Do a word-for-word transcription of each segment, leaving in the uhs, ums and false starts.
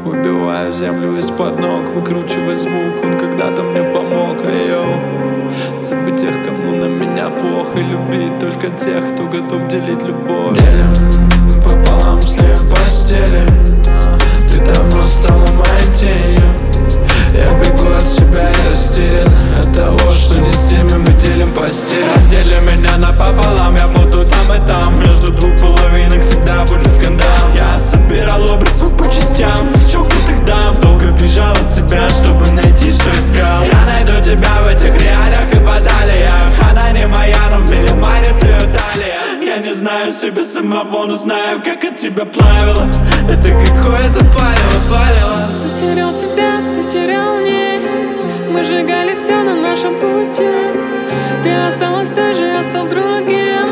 Убиваю землю из-под ног, выкручивая звук. Он когда-то мне помог, йоу. Забыть тех, кому на меня плохо, и любить только тех, кто готов делить любовь. Делим пополам слив постели. Ты давно стала моей тенью. Я бегу от себя и растерян от того, что не с теми мы делим постель. Раздели меня напополам, я буду там и там. Между двух половинок всегда будет скандал. Я собирал образ свой по частям с чокнутых дам. Долго бежал от себя, чтобы найти, что искал. Я найду тебя в этих реалиях и баталиях. Она не моя, но меня манит ее талия. Я не знаю себя самого, но знаю, как от тебя плавило. Это какое-то палево, палево. Потерял тебя, потерял нет. Мы сжигали все на нашем пути. Ты осталась той же, я стал другим.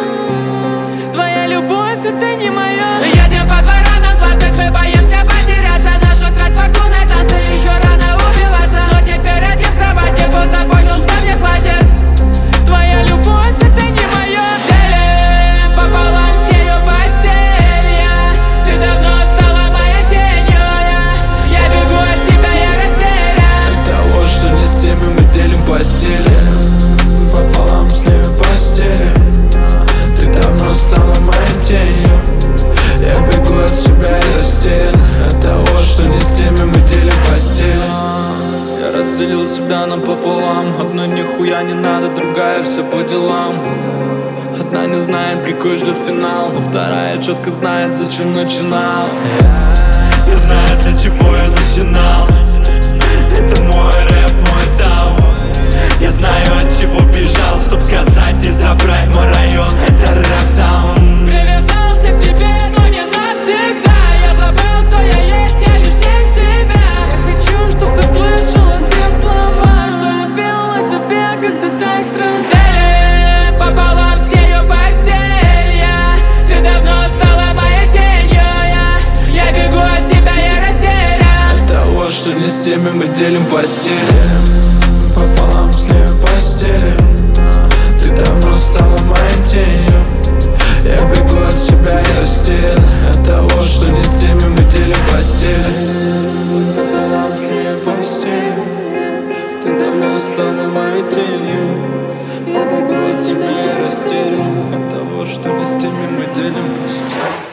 Твоя любовь, это не моя. Едем по дворам, двадцать, мы боимся потеряться. Наша страсть фортуны, танцы, еще рано убиваться. Но теперь один в кровати, поздно понял, что мне хватит. Твоя любовь, это не моя. Делим пополам с нею постель я. Ты давно стала моей тенью. Я, я бегу от тебя, я растерян от того, что не с теми мы делим постели. Пополам с нею постели. Ты давно стала моей тенью. Я бегу от себя и растерян от того, что не с теми мы делим постели. Я разделил себя напополам. Одной нихуя не надо, другая все по делам. Одна не знает, какой ждет финал, но вторая четко знает, зачем начинал. Я знаю, для чего я начинал. Это мой рэп, мой таун. Я знаю, от чего бежал, чтоб сказать и забрать мой район. Это рэп-таун. Привязался к тебе, но не навсегда. Я забыл, кто я есть, я лишь тень себя. Я хочу, чтоб ты слышала все слова, что я пел о тебе, когда так странно. Делим пополам с нею постель я. Ты давно стала моей тенью. Я, я бегу от тебя, я растерян от того, что не с теми мы делим постель. Пополам с нею постели. Ты давно стала моей тенью. Я бегу от себя и растерян от того, что не с теми мы делим постель. Пополам с нею постели. Ты давно стала моей тенью. Я бегу от себя и растерян от того, что не с теми мы делим постель.